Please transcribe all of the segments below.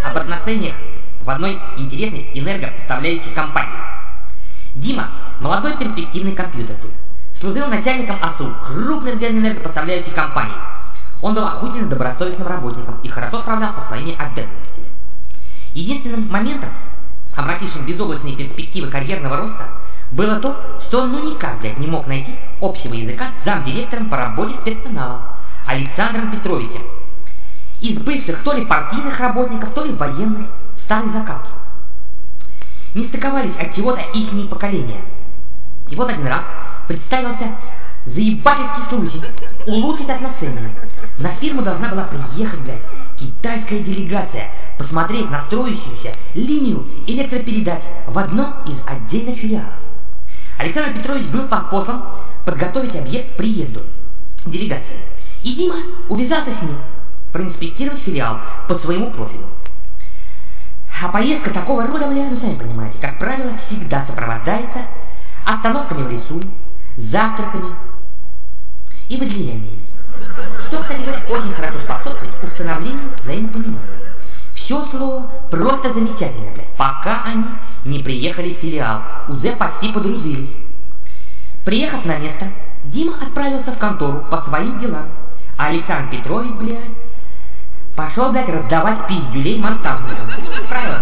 об отношениях в одной интересной энергопоставляющей компании. Дима – молодой перспективный компьютерщик. Служил начальником АСУ, крупной энергопоставляющей компании. Он был охуительно добросовестным работником и хорошо справлялся со своими обязанностями. Единственным моментом, омрачившим безоблачные перспективы карьерного роста, было то, что он никак, не мог найти общего языка с замдиректором по работе с персоналом Александром Петровичем, из бывших то ли партийных работников, то ли военных старой закалки. Не стыковались от чего-то ихние поколения. И вот один раз представился заебательский случай улучшить отношения. На фирму должна была приехать, китайская делегация, посмотреть на строящуюся линию электропередач в одном из отдельных филиалов. Александр Петрович был послан подготовить объект к приезду делегации. И Дима увязался с ним проинспектировать филиал по своему профилю. А поездка такого рода, сами понимаете, как правило, всегда сопровождается остановками в лесу, завтраками и возлияниями. Что, кстати говоря, очень хорошо способствует установлению взаимопонимания. Все шло просто замечательно, пока они не приехали в филиал, уже почти подружились. Приехав на место, Дима отправился в контору по своим делам, а Александр Петрович, пошел, раздавать пиздюлей монтажникам. Правило,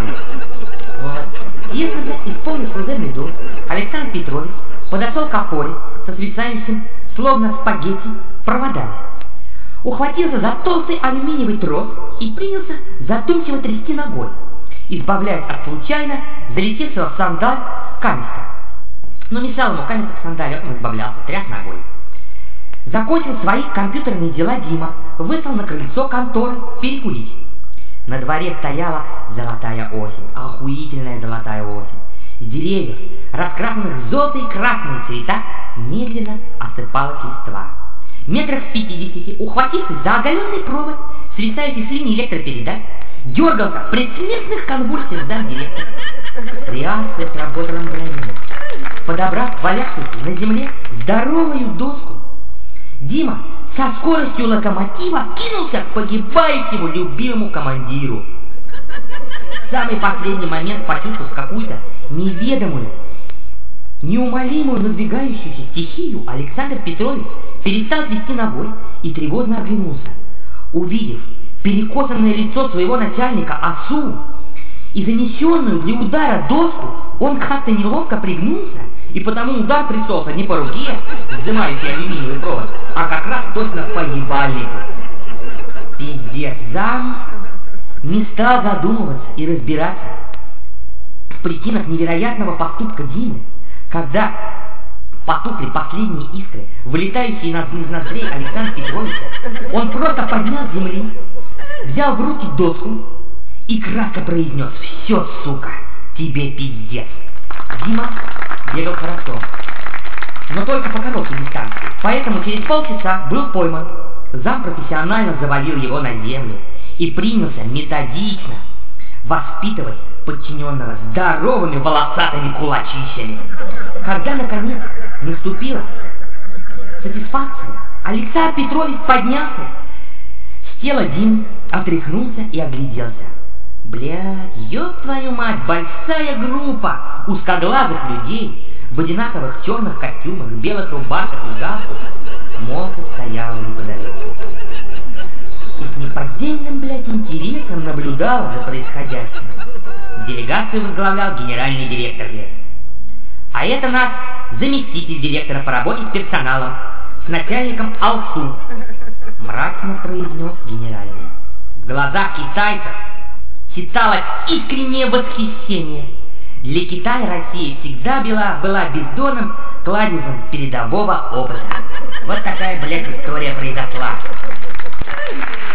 Вот. Честно, исполнив служебный долг, Александр Петрович подошел к опоре со свисающим, словно спагетти, проводами. Ухватился за толстый алюминиевый трос и принялся задумчиво трясти ногой, избавляясь от случайно залетевшего в сандаль камешка. Но мешал ему камешек в сандале, он избавлялся, тряс ногой. Закончил свои компьютерные дела Дима, вышел на крыльцо конторы перекурить. На дворе стояла золотая осень, охуительная золотая осень. С деревьев, раскрашенных в желтые и красные цвета, медленно осыпалась листва. Метрах в 50, ухватившись за оголенный провод, свисающий с линии электропередач, дергался в предсмертных конвульсиях замдиректора. Реакция сработала мгновенно. Подобрав валявшуюся на земле здоровую доску, Дима со скоростью локомотива кинулся к погибающему любимому командиру. В самый последний момент, почувствовав какую-то неведомую, неумолимую надвигающуюся стихию, Александр Петрович перестал трясти ногой и тревожно оглянулся. Увидев перекосанное лицо своего начальника АСУ и занесенную для удара доску, он как-то неловко пригнулся, и потому удар пришелся не по руке, сжимающей алюминиевый провод, а как раз точно по ебальнику. Пиздец, зам не стал задумываться и разбираться в причинах невероятного поступка Димы, когда потухли последние искры, вылетающие из ноздрей Александра Петровича. Он просто поднял с земли, взял в руки доску и кратко произнес: «Все, сука, тебе пиздец». Дима бегал хорошо, но только по короткой дистанции, поэтому через полчаса был пойман. Зам профессионально завалил его на землю и принялся методично воспитывать подчиненного здоровыми волосатыми кулачищами. Когда, наконец, наступила сатисфакция, Александр Петрович поднялся с тела Димы, отряхнулся и огляделся. Блядь, ёб твою мать, большая группа узкоглазых людей в одинаковых черных костюмах, белых рубашках и галстуках молча стояла неподалеку. И с неподдельным, интересом наблюдала за происходящим. Делегацию возглавлял генеральный директор, А это наш заместитель директора по работе с персоналом, с начальником АЛСУ, мрачно произнес генеральный. В глазах китайцев читалось искреннее восхищение. Для Китая Россия всегда была бездонным кладезем передового опыта. Вот такая, история произошла.